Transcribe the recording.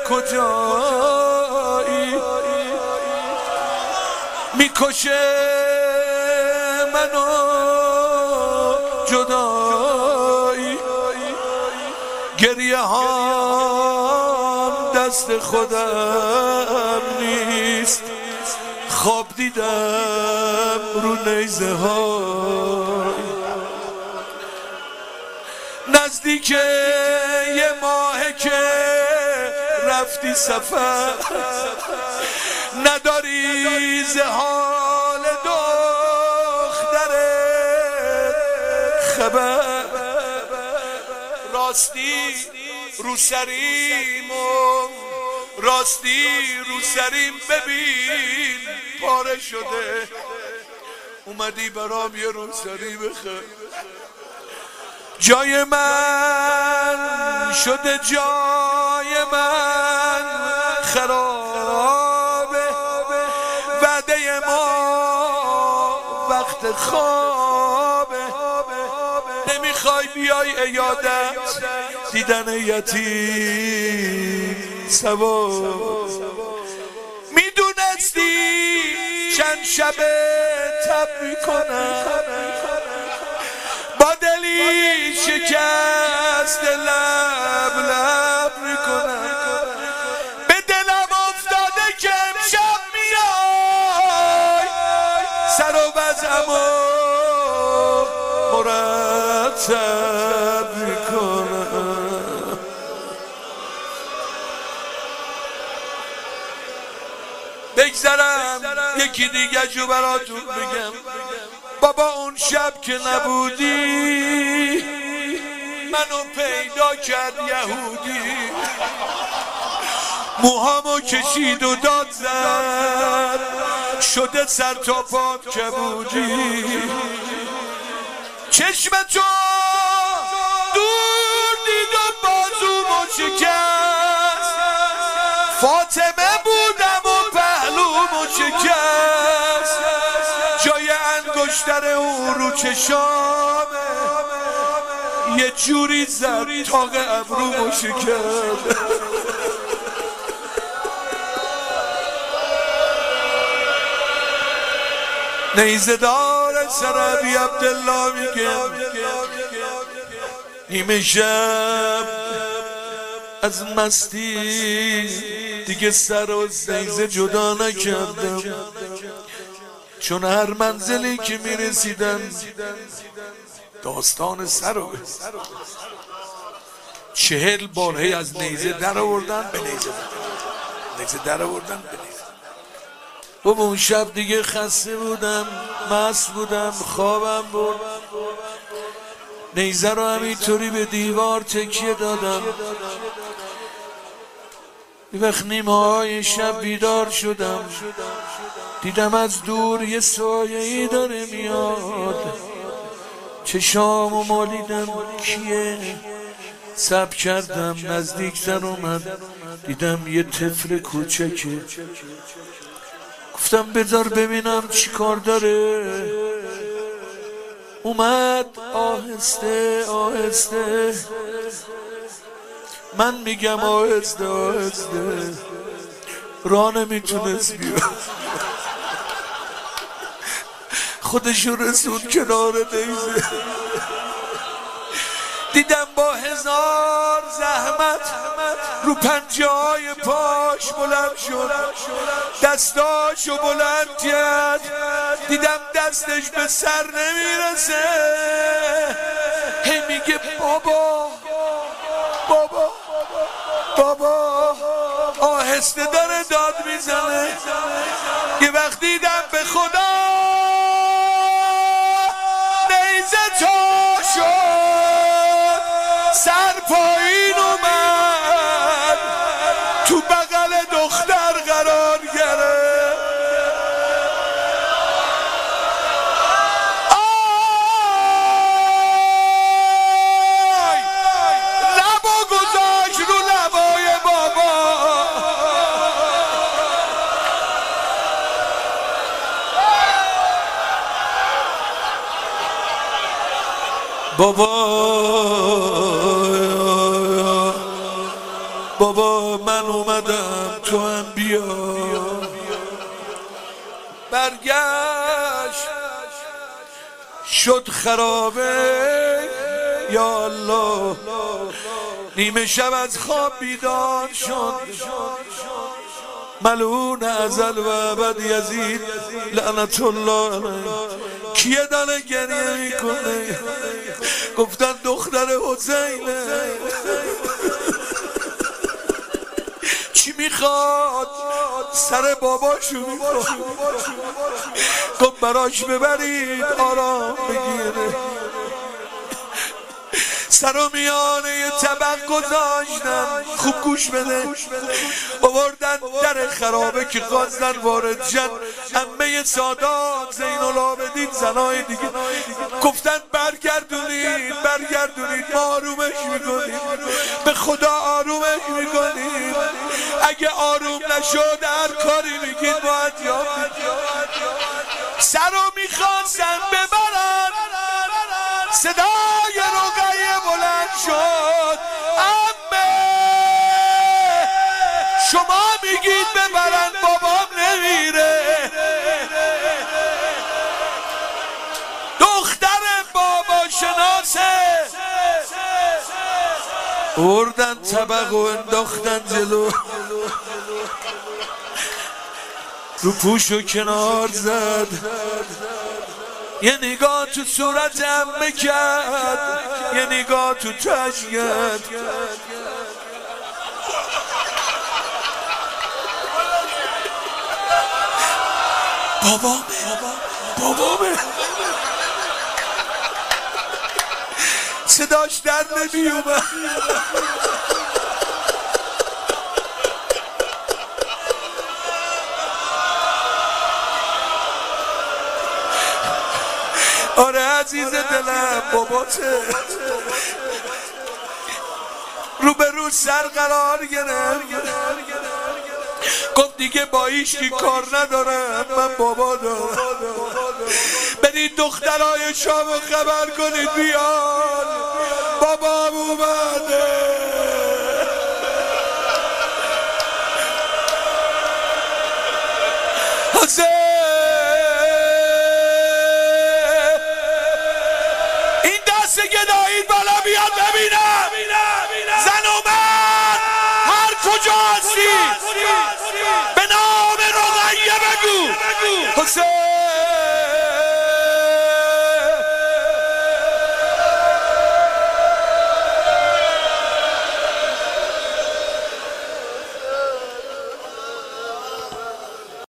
کجایی میکشه منو جدایی گریه هام دست خودم نیست خواب دیدم رو نیزه های نزدیک یه ماهه که رفتی سفر نداری ز حال دخترت خبر راستی رو سریم ببین پاره شده اومدی برام یه روسری بخر جای من شده جای من خرابه وعده ما وقت خوابه نمیخوای بیای عیادت دیدن یتیم ثواب میدونستی چند شبه تب میکنم با دلی شکست لب میکنم به دلم افتاده که امشب میای سر و وضعمو مرتب میکنم بگذرم یکی دیگه جو براتون بگم بابا اون شب که نبودی منو پیدا کرد یهودی موهامو کشید و داد زد شده سر تا پام کبودی چشم تو دور دید و بازومو شکست فاطمه بودم و پهلومو شکست جای انگشتر اون رو چشامه یه جوری زد تاق ابرومو شکست نیزه دار سرابی عبدالله میگه نیمه شب از مستی دیگه سر و نیزه جدا نکردم چون هر منزلی که میرسیدم داستان سر و 40 باره از نیزه در آوردن به نیزه در آوردن به نیزه و اون شب دیگه خسته بودم مست بودم خوابم بود نیزه رو همینطوری به دیوار تکیه دادم یه وقت نیمه های شب بیدار شدم دیدم از دور یه سایه‌ای داره میاد چشامو مالیدم کیه صبر کردم نزدیک تر اومد دیدم یه طفل کوچکه گفتم بذار ببینم چی کار داره اومد آهسته آهسته من میگم آهسته آهسته راه نمیتونست بیاد خودشو رسون کنار نیزه دیدم با 1000 زحمت رو پنجه های پاش بلند شد دستاشو بلند کرد دیدم دستش به سر نمیرسه هی میگه بابا بابا بابا آهسته داره داد میزنه یه وقت دیدم به خدا نیزه تا شد سر پایین اومد تو بغل دختر قرار گرفت لبو گذاشت رو لبای بابا بابا بابا من اومدم تو هم بیا. برگشت شد خرابه یا الله، نیمه شب از خواب بیدار شد، ملعون ازل و ابد یزید لعنت الله علیه. کیه داره گریه میکنه؟ گفتن دختر حسینه. چی میخواد؟ سر باباشو میخواد. گفت براش ببرید آرام بگیره. سر میانه یه طبق گذاشتن، خوب گوش بده، آوردن در خرابه که خواستن وارد شن. عمه سادات زین العابدین زنای دیگه گفتن برگردونید برگردونید، ما آرومش میکنیم، به خدا آرومش میکنیم، اگه آروم نشد هر کاری میگید ما انجام میدیم. سر رو میخواستن ببرن، صدای رقیه بلند شد، عمه شما میگید ببرن بابام نمیره. دختر بابا شناسه بردن طبق و انداختن جلو، رو پوشو کنار زد، یه نگاه تو صورت عمه کرد، یه نگاه تو چشم کرد. بابامه صداش در نمی اومد. آره عزیز دلم باباته. رو به رو سر قرار گرفت، گفت دیگه با هیچکی کار ندارم، من بابا دارم. برید دخترای شامو خبر کنید بیان، بابام اومده. این دست گدایید بالا بیاد ببینم، زن و مرد هر کجا هستی به نام رقیه بگو حسین.